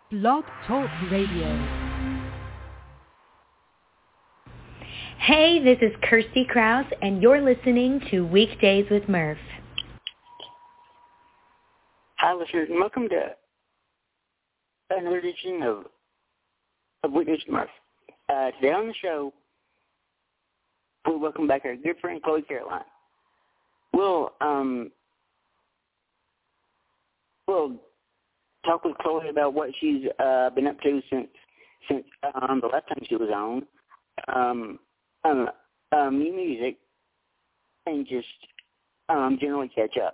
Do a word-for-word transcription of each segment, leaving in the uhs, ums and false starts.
Blog Talk Radio. Hey, this is Kirsty Krause, and you're listening to Weekdays with Murph. Hi, listeners, and welcome to another edition of, of Weekdays with Murph. Uh, today on the show, we welcome back our good friend Chloe Caroline. We'll um, we'll talk with Chloe about what she's uh, been up to since since um, the last time she was on. Um, um, um, new music, and just um, generally catch up.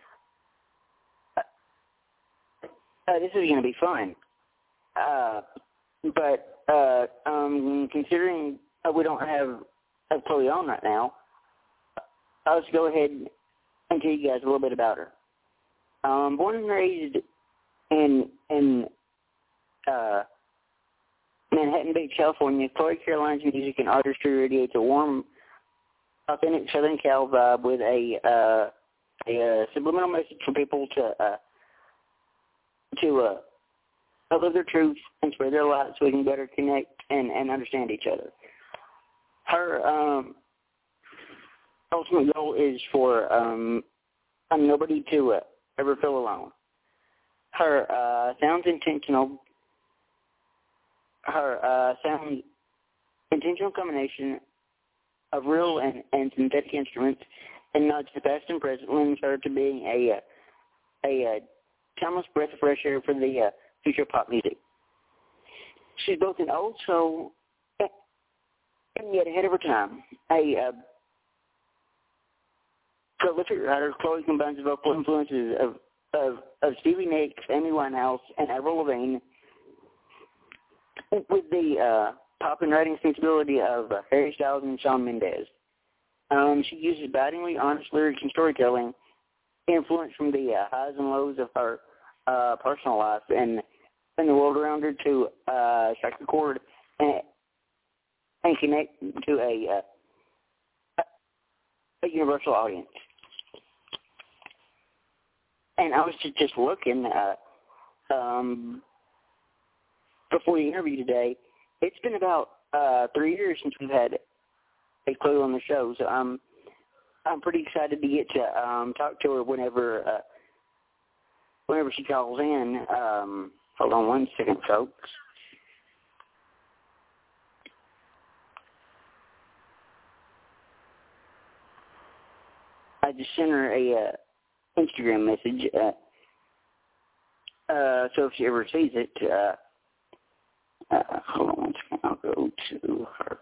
Uh, this is going to be fun. Uh, but uh, um, considering uh, we don't have, have Chloe on right now, I'll just go ahead and tell you guys a little bit about her. Um, born and raised in in uh, Manhattan Beach, California, Chloe Caroline's music and artistry radiates a warm, authentic Southern Cal vibe with a uh, a uh, subliminal message for people to uh, to uh, live their truth and spread their light so we can better connect and, and understand each other. Her um, ultimate goal is for um, nobody to uh, ever feel alone. Her uh, sounds intentional. Her uh, sounds intentional combination of real and, and synthetic instruments and nods to past and present lends her to being a a, a timeless breath of fresh air for the uh, future of pop music. She's both an old soul and yet ahead of her time. A uh, prolific writer, Chloe combines the vocal influences of, of, of Stevie Nicks, Amy Winehouse, and Avril Lavigne with the uh, pop and writing sensibility of uh, Harry Styles and Shawn Mendes. Um, she uses bitingly honest lyrics and storytelling, influenced from the uh, highs and lows of her uh, personal life and, and the world around her to uh, strike a chord and, and connect to a, uh, a universal audience. And I was just, just looking uh, um, before the interview today. It's been about uh, three years since we've had a Chloe on the show, so I'm I'm pretty excited to get to um, talk to her whenever uh, whenever she calls in. Um, hold on one second, folks. I just sent her a uh, Instagram message, uh, uh, so if she ever sees it, uh, uh, hold on one second, I'll go to her.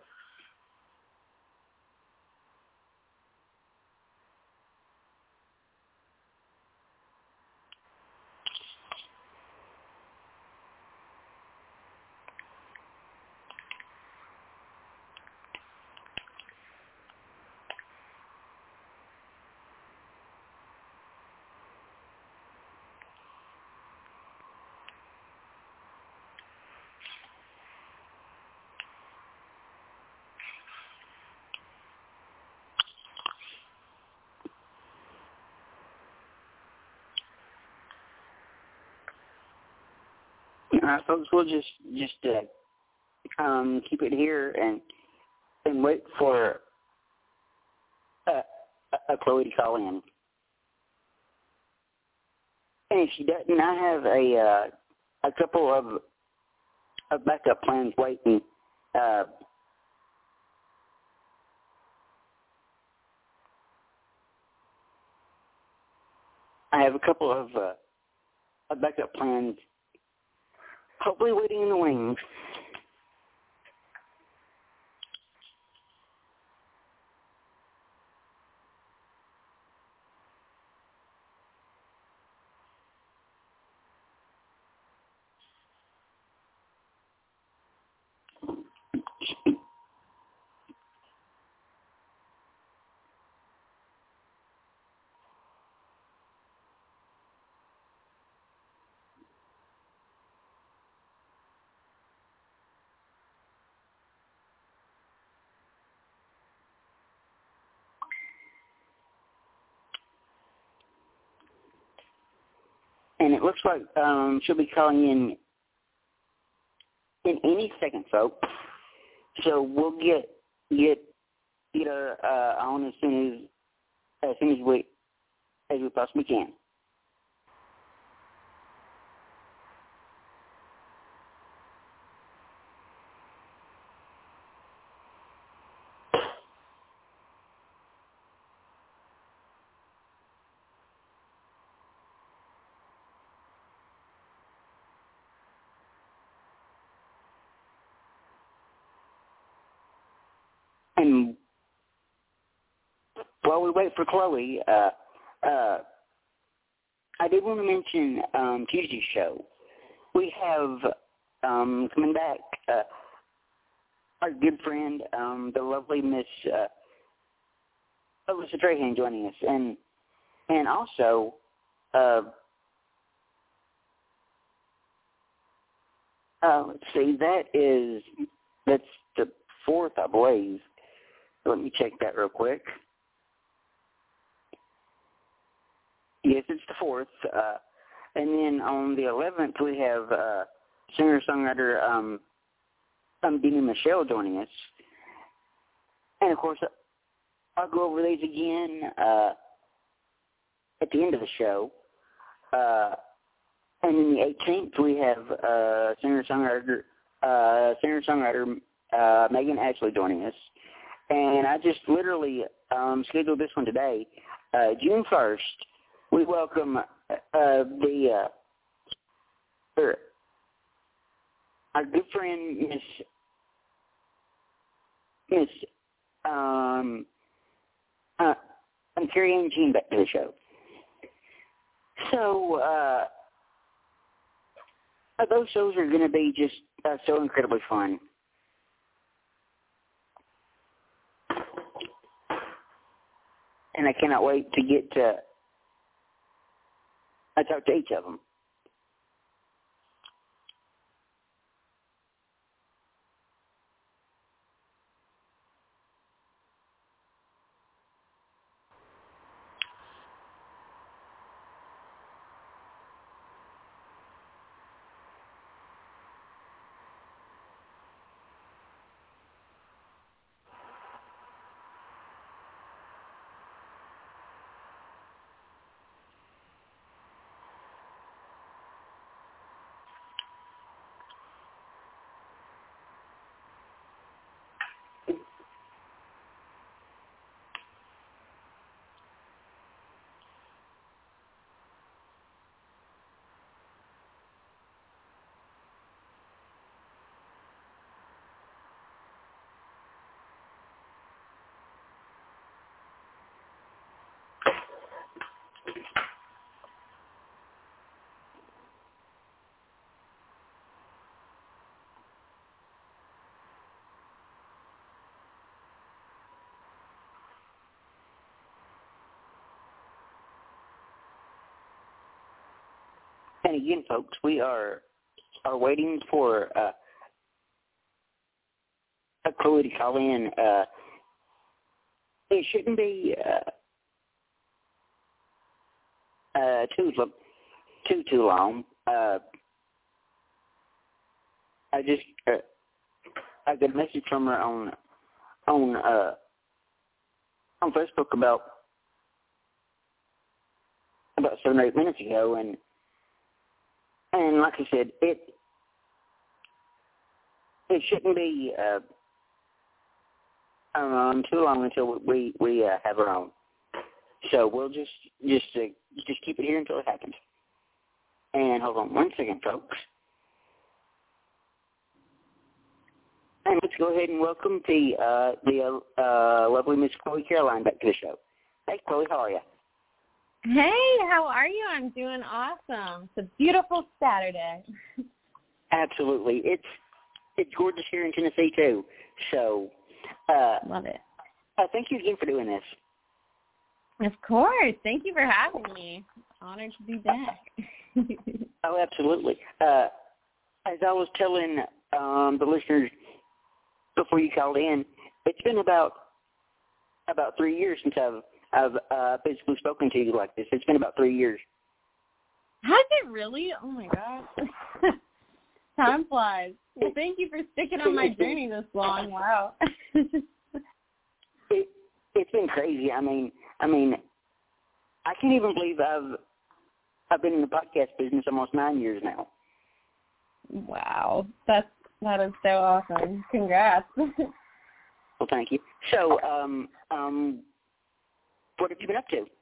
All right, folks, we'll just just uh, um, keep it here and and wait for uh, a Chloe to call in. And if she doesn't, I have a uh, a couple of, of backup plans waiting. Uh, I have a couple of, uh, of backup plans, hopefully waiting in the wings. And it looks like um, she'll be calling in in any second, folks. So we'll get get get her uh, on as soon as as soon as we as we possibly can. And while we wait for Chloe, uh, uh, I did want to mention um, Tuesday's show. We have um, coming back uh, our good friend, um, the lovely Miss uh, Alyssa Trahan joining us, and and also uh, uh, let's see, that is that's the fourth, I believe. Let me check that real quick. Yes, it's the fourth. Uh, and then on the eleventh, we have uh, singer-songwriter um, um, Dina Michelle joining us. And, of course, I'll go over these again uh, at the end of the show. Uh, and then the eighteenth, we have uh, singer-songwriter, uh, singer-songwriter uh, Megan Ashley joining us. And I just literally um, scheduled this one today. Uh, June first, we welcome uh, the uh, er, our good friend Miss Miss um, uh, I'm Carrie Ann Jean back to the show. So uh, those shows are going to be just uh, so incredibly fun. And I cannot wait to get to I talk to each of them. And again, folks, we are are waiting for uh, a Chloe to call in. Uh, it shouldn't be uh, uh, too too too long. Uh, I just uh, I got a message from her on on uh, on Facebook about about seven or eight minutes ago, and. And like I said, it it shouldn't be uh, um, too long until we we uh, have our own. So we'll just just uh, just keep it here until it happens. And hold on one second, folks. And let's go ahead and welcome the uh, the uh, lovely Miss Chloe Caroline back to the show. Hey, Chloe, how are you? Hey, how are you? I'm doing awesome. It's a beautiful Saturday. Absolutely. It's it's gorgeous here in Tennessee, too. So, uh, love it. Uh, thank you again for doing this. Of course. Thank you for having me. Honored to be back. Oh, absolutely. Uh, as I was telling um, the listeners before you called in, it's been about about three years since I've I've uh, basically spoken to you like this. It's been about three years. Has it really? Oh, my gosh. Time flies. Well, thank you for sticking on my journey this long. Wow. it, it's been crazy. I mean, I mean, I can't even believe I've I've been in the podcast business almost nine years now. Wow, that's that is so awesome. Congrats. Well, thank you. So, um, um, what have you been up to?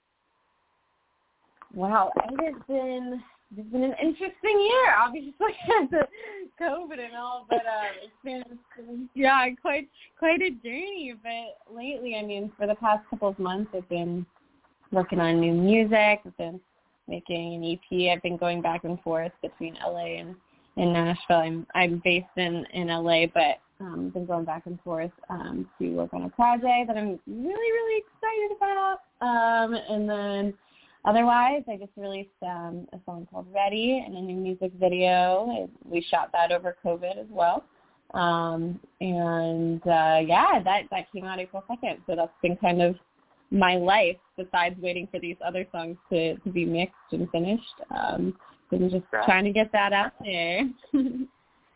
Wow, it has been it's been an interesting year. Obviously, the COVID and all, but uh, it's been yeah, quite quite a journey. But lately, I mean, for the past couple of months, I've been working on new music. I've been making an E P. I've been going back and forth between L A and in Nashville. I'm I'm based in, in L A, but um, been going back and forth um, to work on a project that I'm really, really excited about. Um, and then otherwise, I just released um, a song called Ready and a new music video. We shot that over COVID as well. Um, and uh, yeah, that, that came out April second. So that's been kind of my life besides waiting for these other songs to, to be mixed and finished. Um, so I'm just right. trying to get that out there. and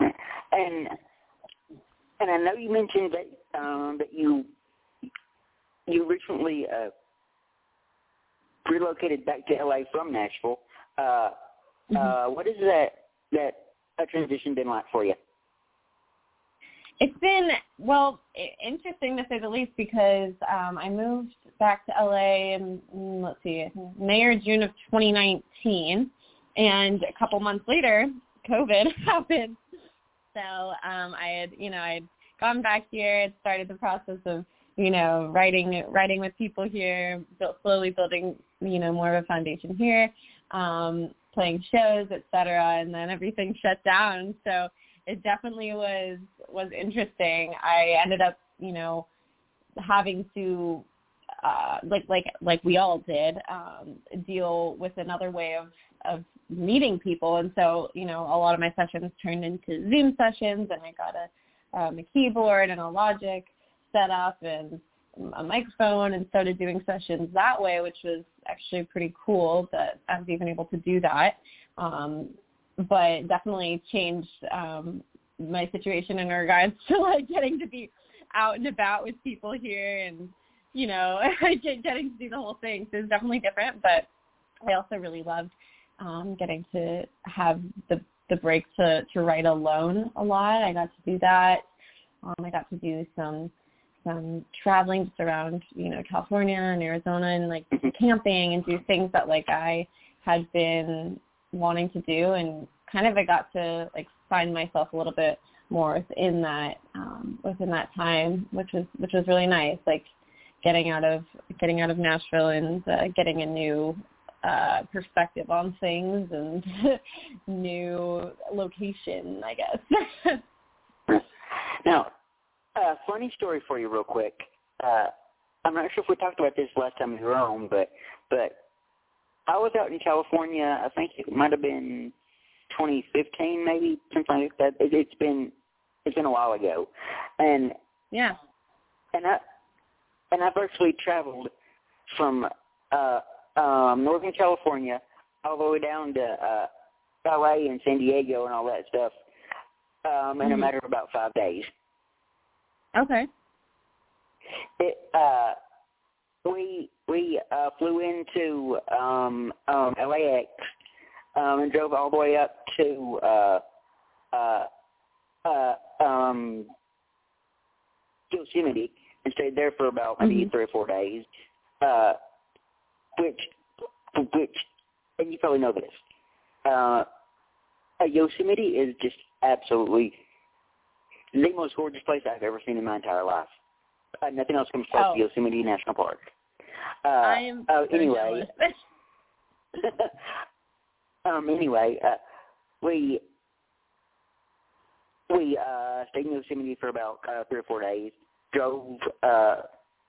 and I know you mentioned that um, that you you recently uh, relocated back to L A from Nashville. Uh, mm-hmm. uh, what has that that a transition been like for you? It's been, well, interesting to say the least because um, I moved back to L A in, let's see, May or June of twenty nineteen, and a couple months later, COVID happened. So um, I had, you know, I had gone back here, had started the process of, you know, writing writing with people here, built, slowly building, you know, more of a foundation here, um, playing shows, et cetera, and then everything shut down. So it definitely was was interesting. I ended up, you know, having to, uh, like like like we all did, um, deal with another way of, of meeting people. And so, you know, a lot of my sessions turned into Zoom sessions, and I got a, um, a keyboard and a Logic set up and a microphone and started doing sessions that way, which was actually pretty cool that I was even able to do that. Um, but definitely changed um, my situation in regards to like getting to be out and about with people here and, you know, getting to do the whole thing. So it's definitely different, but I also really loved um, getting to have the, the break to, to write alone a lot. I got to do that. Um, I got to do some some traveling just around, you know, California and Arizona and like camping and do things that like I had been wanting to do, and kind of I got to like find myself a little bit more within that um, within that time, which was which was really nice. Like getting out of getting out of Nashville and uh, getting a new uh, perspective on things and new location, I guess. Now, uh, funny story for you, real quick. Uh, I'm not sure if we talked about this last time we were on, but but. I was out in California, I think it might have been twenty fifteen, maybe, something like that. It, it's been it's been a while ago. And yeah. And I and I've actually traveled from uh um Northern California all the way down to uh L A and San Diego and all that stuff um in mm-hmm. a matter of about five days. Okay. It uh We we uh, flew into um, um, L A X um, and drove all the way up to uh, uh, uh, um, Yosemite and stayed there for about maybe mm-hmm. three or four days. Uh, which which and you probably know this. Uh, uh, Yosemite is just absolutely the most gorgeous place I've ever seen in my entire life. Uh, nothing else comes close oh. to Yosemite National Park. Uh, I am uh, so anyway. um. Anyway, uh, we we uh, stayed in Yosemite for about uh, three or four days. Drove uh,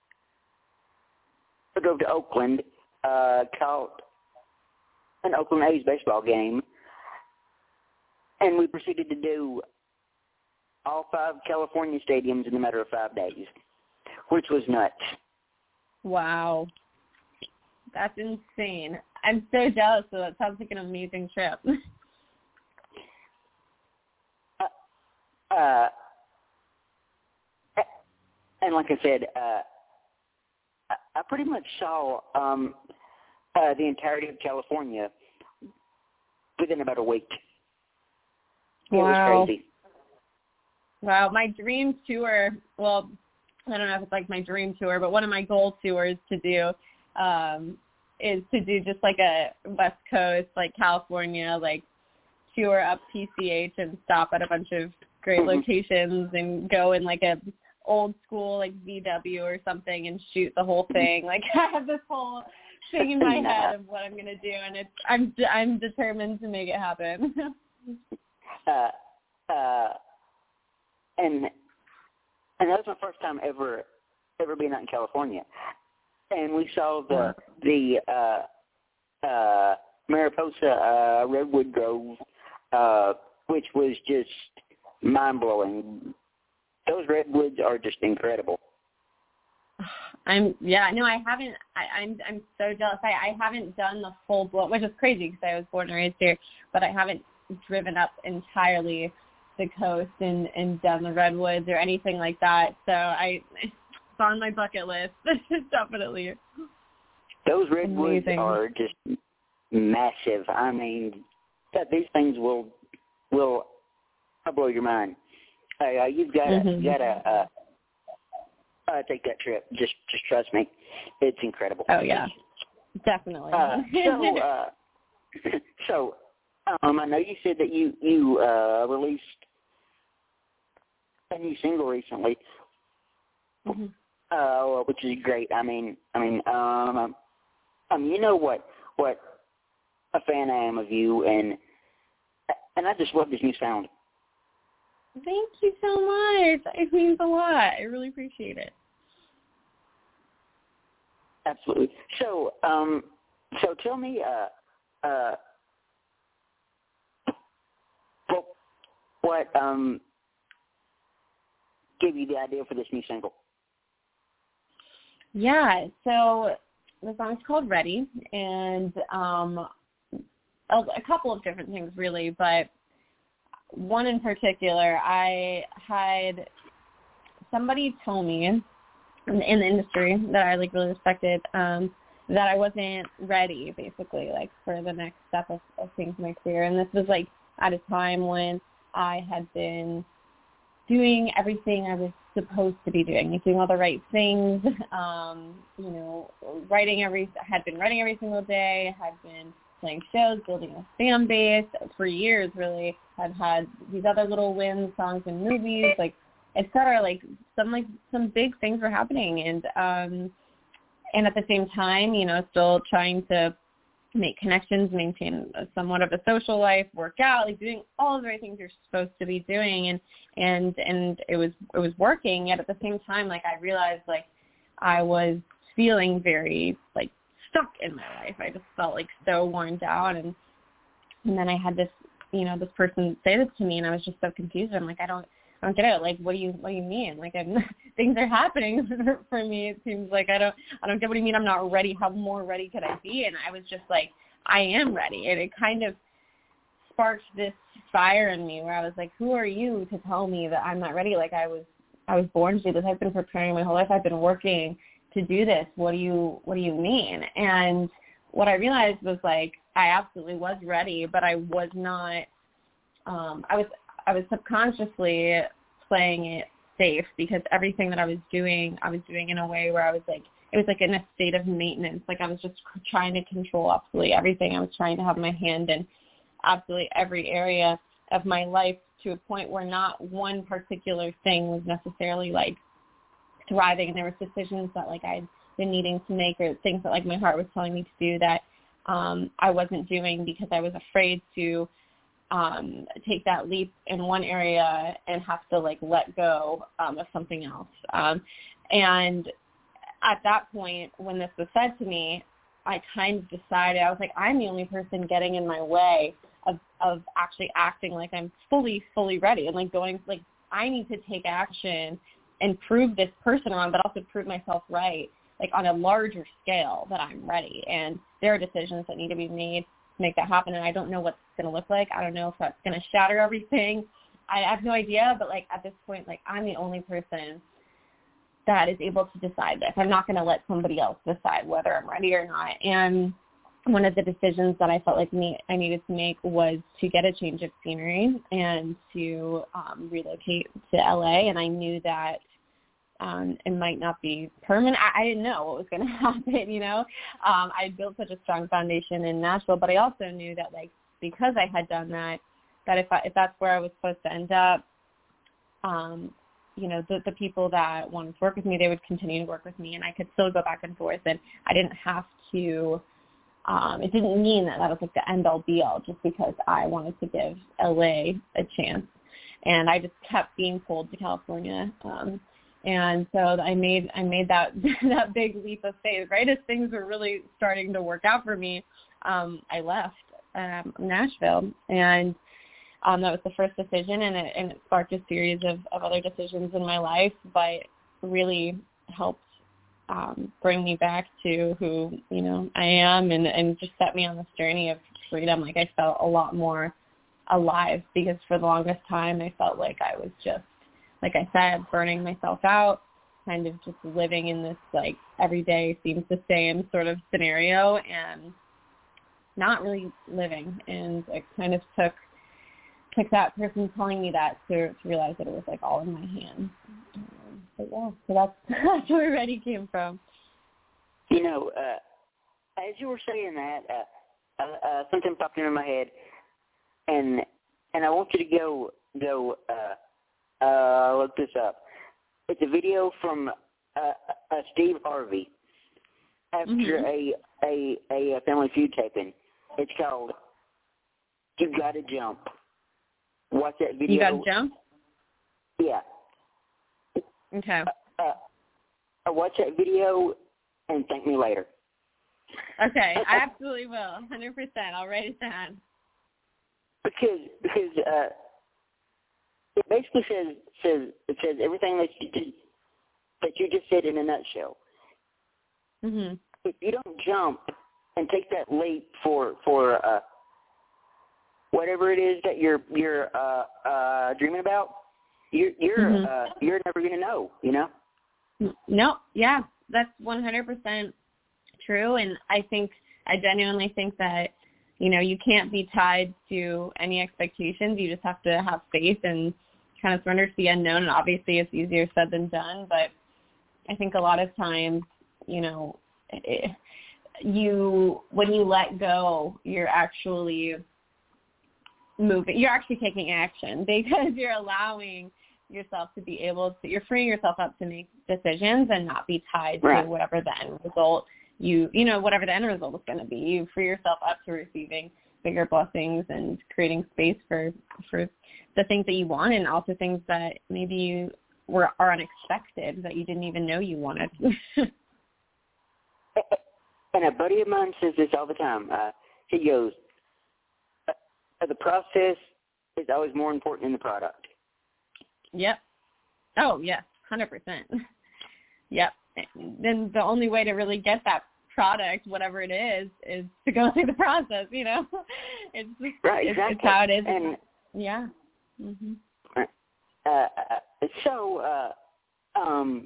drove to Oakland. Uh, caught an Oakland A's baseball game, and we proceeded to do all five California stadiums in a matter of five days, which was nuts. Wow. That's insane. I'm so jealous, so that sounds like an amazing trip. uh, and like I said, uh, I, I pretty much saw um, uh, the entirety of California within about a week. It Wow. was crazy. Wow, my dream tour, well, I don't know if it's like my dream tour, but one of my goal tours to do um, is to do just like a West Coast, like California, like tour up P C H and stop at a bunch of great Mm-hmm. locations and go in like a old school like V W or something and shoot the whole thing. Like I have this whole thing in my head of what I'm going to do, and it's I'm I'm determined to make it happen. uh, uh, and and that was my first time ever ever being out in California, and we saw the the uh, uh, Mariposa uh, redwood grove, uh, which was just mind blowing. Those redwoods are just incredible. I'm yeah no I haven't I, I'm I'm so jealous. I, I haven't done the full blown, which is crazy because I was born and raised here, but I haven't driven up entirely the coast and, and done the redwoods or anything like that. So I it's on my bucket list. Definitely. Those redwoods Amazing. are just massive. I mean, that these things will will blow your mind. Uh, you've got to Mm-hmm. you got to uh, uh, take that trip. Just just trust me, it's incredible. Oh yeah, definitely. Uh, so uh, so um, I know you said that you you uh, released a new single recently, mm-hmm. uh, which is great. I mean, I mean, um, um, you know what what a fan I am of you, and and I just love this new sound. Thank you so much. It means a lot. I really appreciate it. Absolutely. So, um, so tell me, uh, uh, what, what um, gave you the idea for this new single? Yeah, so the song's called Ready, and um, a, a couple of different things really, but one in particular, I had somebody tell me in, in the industry that I like really respected um, that I wasn't ready, basically, like for the next step of, of things in my career. And this was like at a time when I had been doing everything I was supposed to be doing, like doing all the right things, um, you know, writing every, had been writing every single day, had been playing shows, building a fan base for years, really. I've had these other little wins, songs in movies, like, et cetera. Like, some, like, some big things were happening. And, um, and at the same time, you know, still trying to make connections, maintain a, somewhat of a social life, work out, like doing all of the right things you're supposed to be doing. And, and, and it was, it was working. Yet at the same time, like, I realized, like, I was feeling very, like, stuck in my life. I just felt like so worn down, and and then I had this, you know, this person say this to me, and I was just so confused. I'm like, I don't, I don't get it. Like, what do you, what do you mean? Like, I'm, things are happening for, for me. It seems like I don't, I don't get what you mean. I'm not ready. How more ready could I be? And I was just like, I am ready, and it kind of sparked this fire in me where I was like, who are you to tell me that I'm not ready? Like, I was, I was born to do this. I've been preparing my whole life. I've been working to do this. What do you, what do you mean? And what I realized was, like, I absolutely was ready, but I was not, um, I was, I was subconsciously playing it safe because everything that I was doing, I was doing in a way where I was like, it was like in a state of maintenance. Like, I was just trying to control absolutely everything. I was trying to have my hand in absolutely every area of my life to a point where not one particular thing was necessarily, like, thriving, and there were decisions that, like, I'd been needing to make, or things that, like, my heart was telling me to do that um, I wasn't doing because I was afraid to um, take that leap in one area and have to, like, let go um, of something else. Um, and at that point, when this was said to me, I kind of decided, I was like, I'm the only person getting in my way of, of actually acting like I'm fully, fully ready, and, like, going, like, I need to take action and prove this person wrong, but also prove myself right, like, on a larger scale, that I'm ready. And there are decisions that need to be made to make that happen, and I don't know what it's going to look like. I don't know if that's going to shatter everything. I have no idea, but like at this point, like I'm the only person that is able to decide this. I'm not going to let somebody else decide whether I'm ready or not. And one of the decisions that I felt like me, I needed to make was to get a change of scenery and to um, relocate to L A. And I knew that um, it might not be permanent. I, I didn't know what was going to happen, you know. Um, I built such a strong foundation in Nashville, but I also knew that, like, because I had done that, that if I, if that's where I was supposed to end up, um, you know, the, the people that wanted to work with me, they would continue to work with me, and I could still go back and forth, and I didn't have to, um, it didn't mean that that was like the end-all, be-all, just because I wanted to give L A a chance. And I just kept being pulled to California. Um, and so I made I made that that big leap of faith. Right as things were really starting to work out for me, um, I left um, Nashville, and Um, that was the first decision, and it, and it sparked a series of, of other decisions in my life, but really helped um, bring me back to who, you know, I am, and, and just set me on this journey of freedom. Like, I felt a lot more alive, because for the longest time I felt like I was just, like I said, burning myself out, kind of just living in this, like, every day seems the same sort of scenario, and not really living. And it kind of took took that person telling me that to, to realize that it was like all in my hands. Um, but yeah, so that's, that's where Ready came from. You know, uh, as you were saying that, uh, uh, uh, something popped into my head, and and I want you to go go uh, uh, look this up. It's a video from uh, uh, Steve Harvey after mm-hmm. a, a a Family Feud taping. It's called "You Gotta Jump." Watch that video. You Gotta Jump? Yeah. Okay. Uh, uh, watch that video and thank me later. Okay, I absolutely will. one hundred percent. I'll write it down. Because because uh, it basically says says it says everything that you did, that you just said in a nutshell. Mhm. If you don't jump and take that leap for for uh, whatever it is that you're you're uh, uh, dreaming about, you're you're mm-hmm. uh, you're never gonna know, you know. No, yeah, that's one hundred percent true, and I think I genuinely think that, you know, you can't be tied to any expectations. You just have to have faith and kind of surrender to the unknown. And obviously, it's easier said than done, but I think a lot of times, you know, it, you when you let go, you're actually moving. You're actually taking action, because you're allowing yourself to be able to, you're freeing yourself up to make decisions and not be tied right. to whatever the end result you, you know, whatever the end result is going to be. You free yourself up to receiving bigger blessings and creating space for, for the things that you want, and also things that maybe you were, are unexpected, that you didn't even know you wanted. And a buddy of mine says this all the time. Uh, he goes, the process is always more important than the product. Yep. Oh, yes, one hundred percent. Yep. Then the only way to really get that product, whatever it is, is to go through the process, you know? It's just, right, it's, exactly. it's how it is. And, yeah. Mm-hmm. Uh, so, uh, um,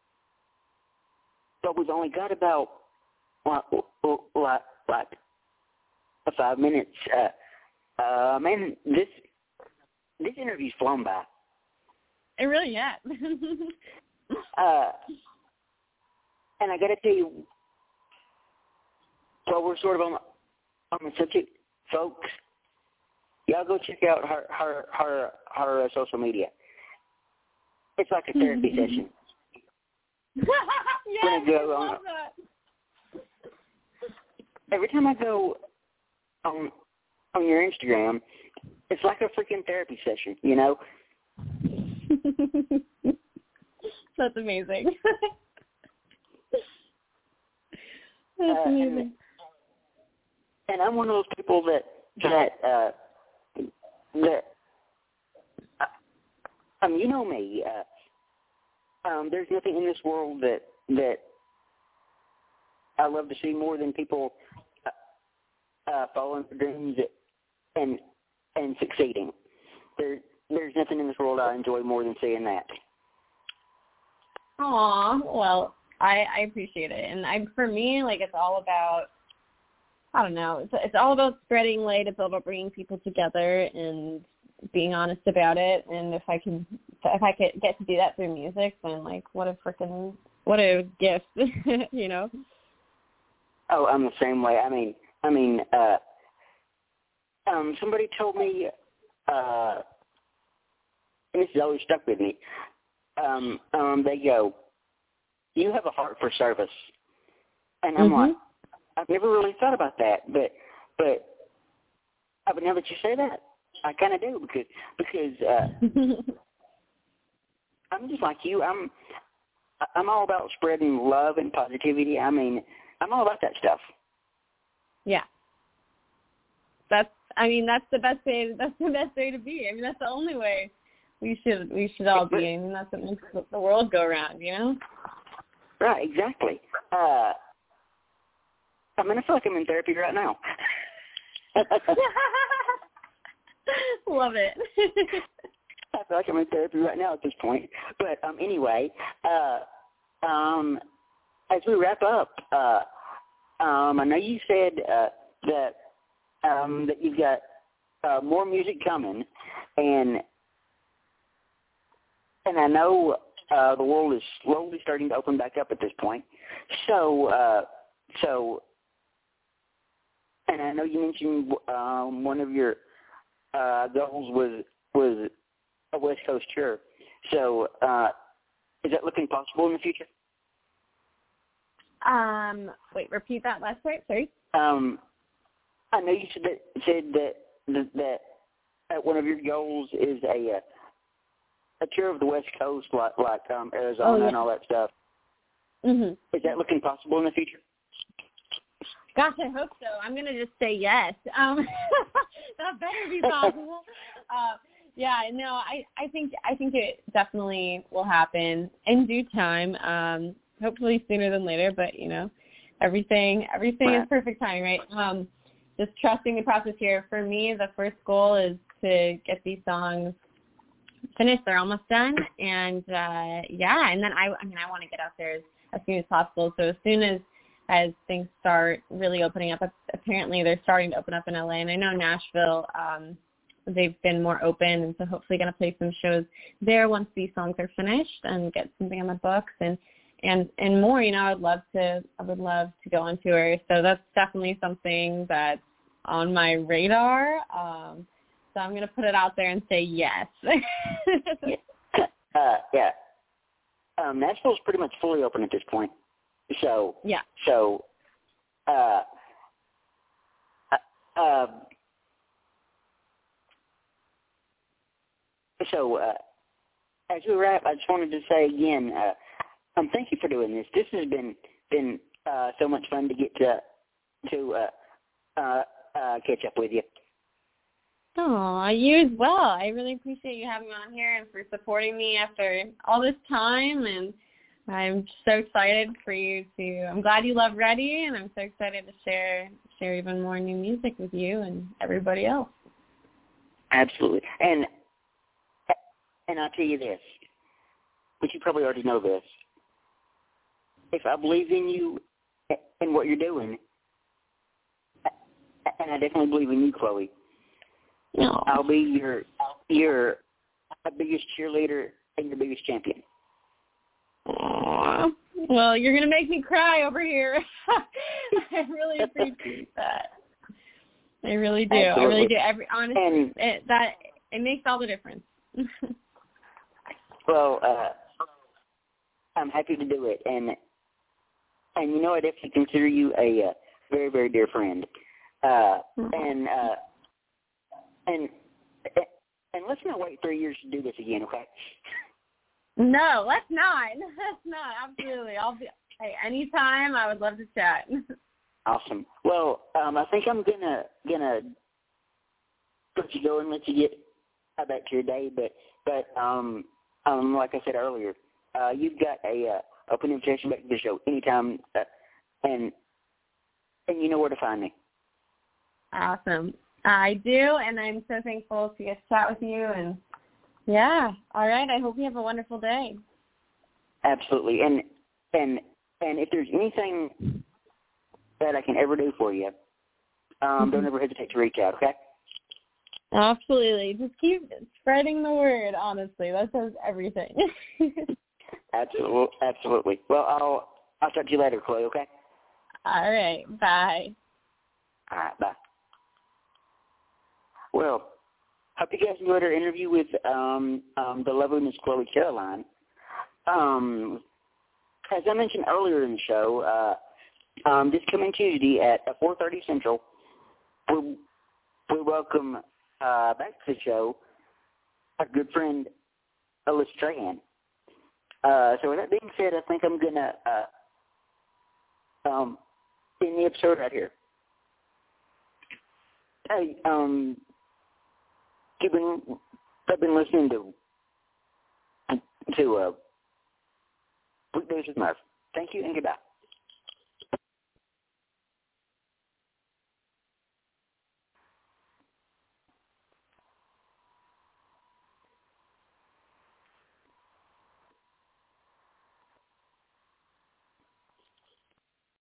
but we've only got about, like, like, like five minutes. Uh, Uh, man, this this interview's flown by. It really, yeah. uh, and I got to tell you, while we're sort of on on the subject, folks, y'all go check out her her her her uh, social media. It's like a therapy session. Yes, go I love on, that. Every time I go on. on your Instagram, it's like a freaking therapy session, you know? That's amazing. That's uh, amazing. And, and I'm one of those people that, that, uh, that, uh, um, you know me, uh, um, there's nothing in this world that, that I love to see more than people uh, uh, following their dreams and and succeeding. There, there's there's nothing in this world I enjoy more than saying that. Aw, well, I, I appreciate it. And I, for me, like, it's all about, I don't know, it's, it's all about spreading light. It's all about bringing people together and being honest about it. And if I can, if I could get to do that through music, then, like, what a freaking, what a gift, you know? Oh, I'm the same way. I mean, I mean, uh, um, somebody told me, uh, and this has always stuck with me, um, um, they go, you have a heart for service. And I'm mm-hmm. like, I've never really thought about that, but, but, uh, but now that you say that, I kind of do, because, because, uh, I'm just like you. I'm, I'm all about spreading love and positivity. I mean, I'm all about that stuff. Yeah. That's, I mean, that's the best way, that's the best way to be. I mean, that's the only way we should, we should all be. I mean, that's what makes the world go around, you know? Right, exactly. Uh, I mean, I feel like I'm in therapy right now. Love it. I feel like I'm in therapy right now at this point. But um, anyway, uh, um, as we wrap up, uh, um, I know you said uh, that um, that you've got uh, more music coming, and and I know uh, the world is slowly starting to open back up at this point. So, uh, so, and I know you mentioned um, one of your uh, goals was was a West Coast tour. So, uh, is that looking possible in the future? Um, wait, repeat that last part. Sorry. Um, I know you said that said that that, that uh, one of your goals is a uh, a tour of the West Coast, like like um, Arizona oh, yeah. and all that stuff. Mhm. Is that looking possible in the future? Gosh, I hope so. I'm gonna just say yes. Um, that better be possible. uh, yeah, no, I, I think I think it definitely will happen in due time. Um, hopefully sooner than later, but you know, everything everything right. is perfect timing, right? Um, just trusting the process here. For me, the first goal is to get these songs finished. They're almost done, and uh, yeah, and then I, I mean, I want to get out there as, as soon as possible. So as soon as as things start really opening up, apparently they're starting to open up in L A, and I know Nashville, um, they've been more open, and so hopefully going to play some shows there once these songs are finished and get something on the books and and and more. You know, I would love to, I would love to go on tour. So that's definitely something that's on my radar. Um, so I'm going to put it out there and say yes. yeah. Uh, yeah. Um, Nashville's pretty much fully open at this point. So, yeah. So, uh, uh, uh so, uh, as we wrap, I just wanted to say again, uh, um, thank you for doing this. This has been been uh, so much fun to get to to uh, uh, uh, catch up with you. Oh, you as well. I really appreciate you having me on here and for supporting me after all this time. And I'm so excited for you to. I'm glad you love Ready, and I'm so excited to share share even more new music with you and everybody else. Absolutely, and and I'll tell you this, but you probably already know this. If I believe in you and what you're doing, and I definitely believe in you, Chloe, no. I'll be your your biggest cheerleader and your biggest champion. Aww. Well, you're going to make me cry over here. I really appreciate that. I really do. Absolutely. I really do. Every honestly, and, it, that it makes all the difference. Well, uh, I'm happy to do it, and and you know I definitely consider you a uh, very very dear friend, uh, and uh, and and let's not wait three years to do this again, okay? No, let's not. Let's not. Absolutely. I'll be hey, anytime. I would love to chat. Awesome. Well, um, I think I'm gonna gonna let you go and let you get back to your day, but but um um like I said earlier, uh, you've got a uh, open invitation back to the show anytime, uh, and and you know where to find me. Awesome. I do, and I'm so thankful to get to chat with you and Yeah. All right. I hope you have a wonderful day. Absolutely. And and and if there's anything that I can ever do for you, um, mm-hmm. don't ever hesitate to reach out, okay? Absolutely. Just keep spreading the word, honestly. That says everything. Absolutely. Absolutely. Well, I'll I'll talk to you later, Chloe, okay? All right. Bye. All right. Bye. Well, hope you guys enjoyed our interview with um, um, the lovely Miss Chloe Caroline. Um, as I mentioned earlier in the show, uh, um, this coming Tuesday at four thirty Central, we we welcome uh, back to the show our good friend Alyssa Strahan. Uh, so with that being said, I think I'm gonna uh, um, end the episode right here. Hey, um, you've been I've been listening to to uh, Weekdays with Murph. Thank you and goodbye.